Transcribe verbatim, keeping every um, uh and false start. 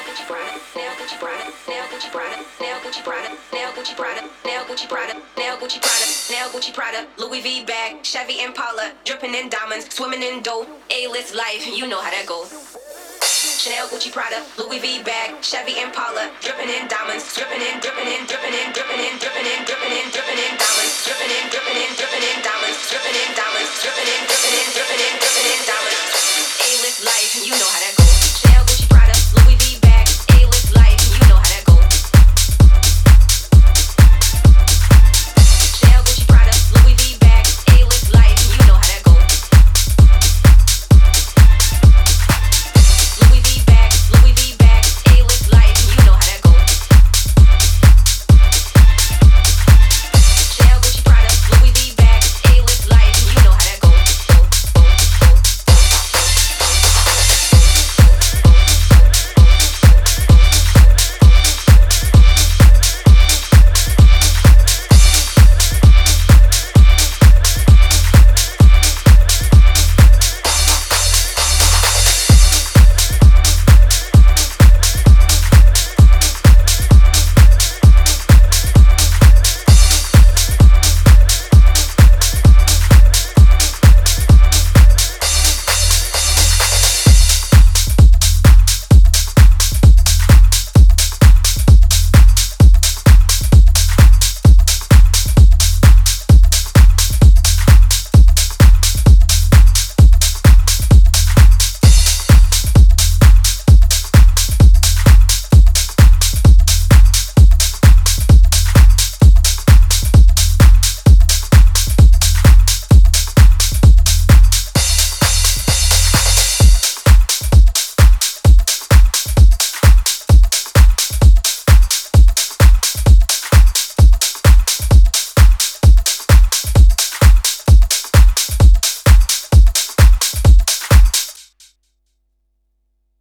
Gucci Prada, nail Gucci Prada, nail Gucci Prada, nail Gucci Prada, nail Gucci Prada, nail Gucci Prada, nail Gucci Prada, nail Gucci Prada, Louis V bag, Chevy Impala, dripping in diamonds, swimming in dough, A-list life, you know how that goes. Chanel, Gucci, Prada, Louis V bag, Chevy Impala, dripping in diamonds, dripping in, dripping in, dripping in, dripping in, dripping in, dripping in, dripping in diamonds, dripping in, dripping in, dripping in diamonds.